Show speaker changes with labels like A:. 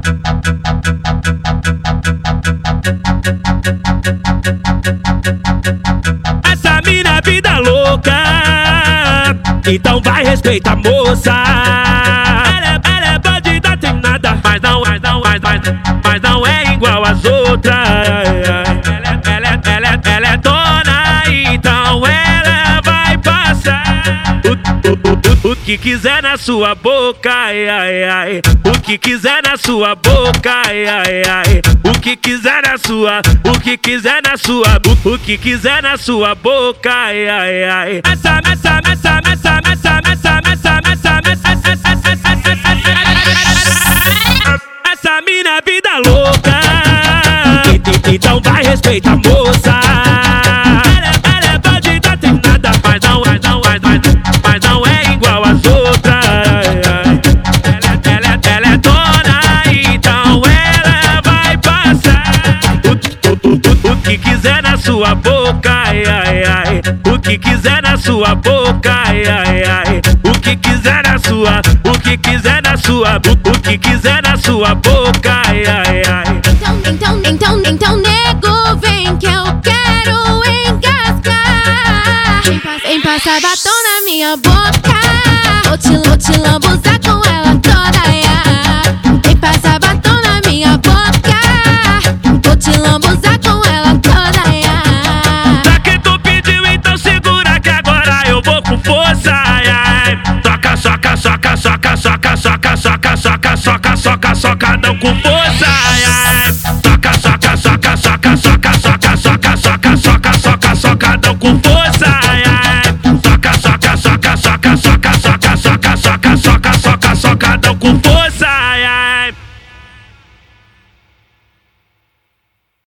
A: Essa mina é vida louca, então vai respeitar a moça. Ela é bandida, tem nada, mas não é igual às outras. Ela é dona, então ela vai passar o que quiser na sua boca, ai, ai, ai. O que quiser na sua boca, ai, ai, ai. O que quiser na sua, o que quiser na sua, o que quiser na sua boca, ai, ai, ai. Essa mina é vida louca, então vai respeitar a moça. Ela é bandida, tem nada, mas não é igual às outras. Ela é dona, então ela vai passar o que quiser na sua boca, ai, ai, ai. O que quiser na sua boca, ai, ai, ai. O que quiser na sua, o que quiser na sua, o que quiser na sua boca, ai, ai, ai.
B: Então, nego, vem que eu quero engasgar. Vem passar batom na minha boca, vou te lambuzar com ela toda, yeah. Vem passar batom na minha boca, vou te lambuzar com ela toda, yeah.
A: Já que tu pediu, então segura que agora eu vou com força, ai, ai. Soca, soca, soca, soca, soca, soca, soca, soca, soca, soca, não com força.